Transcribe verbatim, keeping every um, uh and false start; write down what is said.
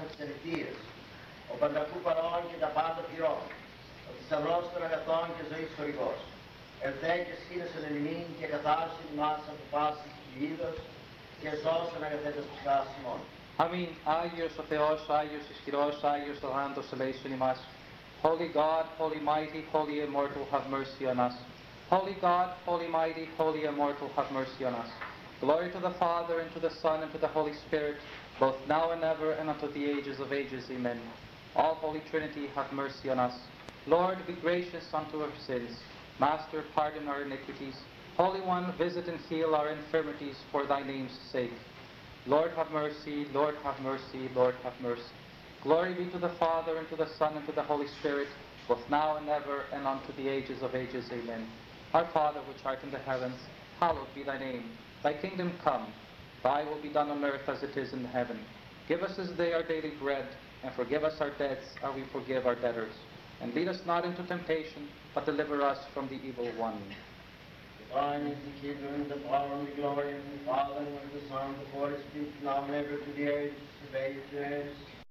της ελευθείας, ο πανταχού παρών και τα πάντα πληρών, ο θησαυρός των αγαθών και ζωής χορηγός, ελθέ και σχήνεσον εν ημίν και καθάρισον ημάς από πάσης κυλίδος και σώσον αγαθέτας ψυχάς ημών. Αμήν. Άγιος ο Θεός, Άγιος ισχυρός, Άγιος ο γάντος ελέησον ημάς. Holy God, holy mighty, holy immortal, have mercy on us. Holy God, holy mighty, holy immortal, have mercy on us. Glory to the Father, and to the Son, and to the Holy Spirit, both now and ever, and unto the ages of ages. Amen. All Holy Trinity, have mercy on us. Lord, be gracious unto our sins. Master, pardon our iniquities. Holy One, visit and heal our infirmities for thy name's sake. Lord, have mercy. Lord, have mercy. Lord, have mercy. Glory be to the Father, and to the Son, and to the Holy Spirit, both now and ever, and unto the ages of ages. Amen. Our Father, which art in the heavens, hallowed be thy name. Thy kingdom come. Thy will be done on earth as it is in heaven. Give us this day our daily bread, and forgive us our debts, as we forgive our debtors. And lead us not into temptation, but deliver us from the evil one. Thine is the kingdom, the power, and the glory of the Father, and of the Son, and of the Holy Spirit, now and ever, to the ages of ages.